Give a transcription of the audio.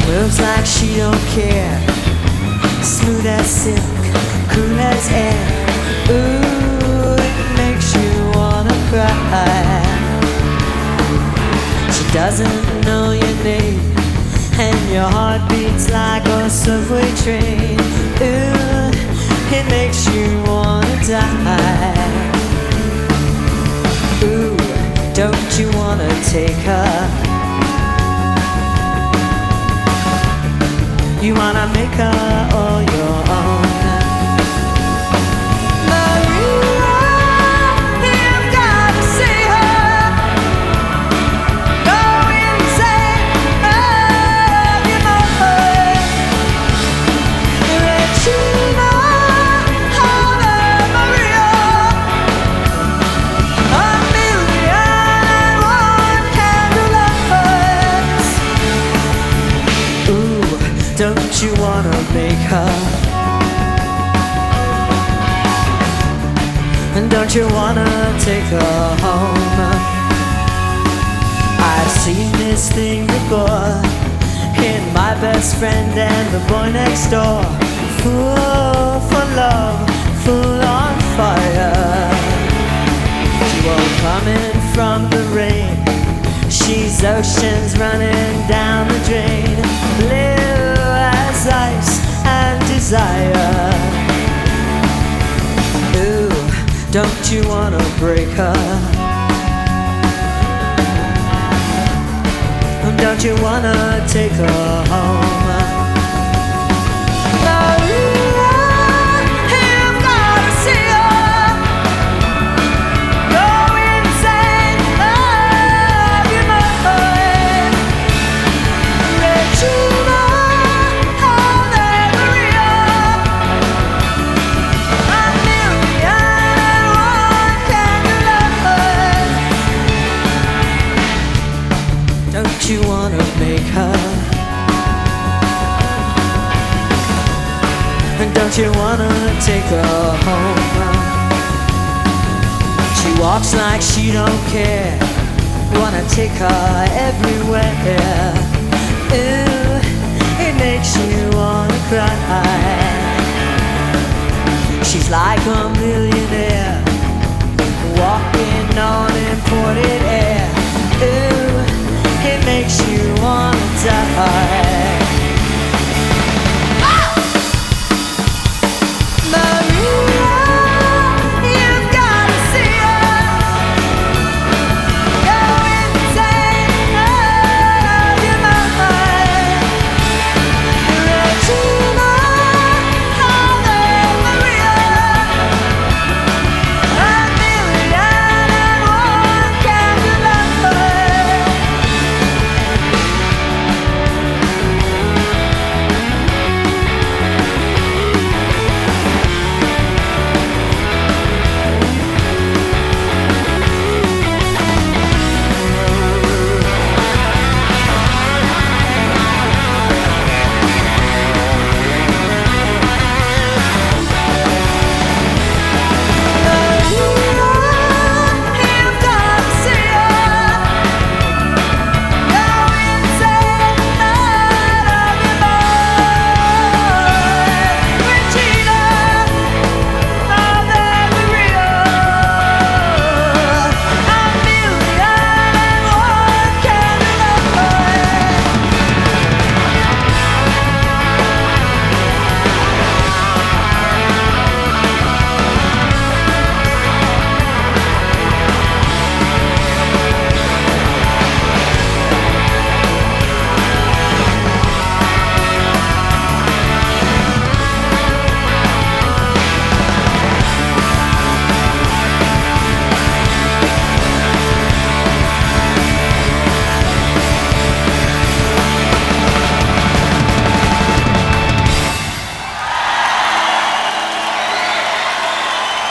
Moves like she don't care, smooth as silk, cool as air. Ooh, it makes you wanna cry. She doesn't know your name, and your heart beats like a subway train. Ooh, it makes you wanna die. Ooh, don't you wanna take her? You wanna make her all your own. Maria, you've gotta see her. Go insane, love you more. Regina, Ave Maria. A million and one candlelights. Ooh, don't you wanna make her? And don't you wanna take her home? I've seen this thing before in My Best Friend and the Boy Next Door. Fool for love, fool on fire. She won't come in from the rain. She's oceans running down the drain. Blue as ice and desire. Ooh, don't you wanna break her? Don't you wanna take her home? Maria, you've gotta see her. Go insane, love you more. Regina, Ave Maria. A million and one candlelights. Don't you wanna make her? And don't you wanna take her home? She walks like she don't care. Wanna take her everywhere. Ooh, it makes you wanna cry. She's like a millionaire, walking on imported air. Ooh, it makes you wanna die.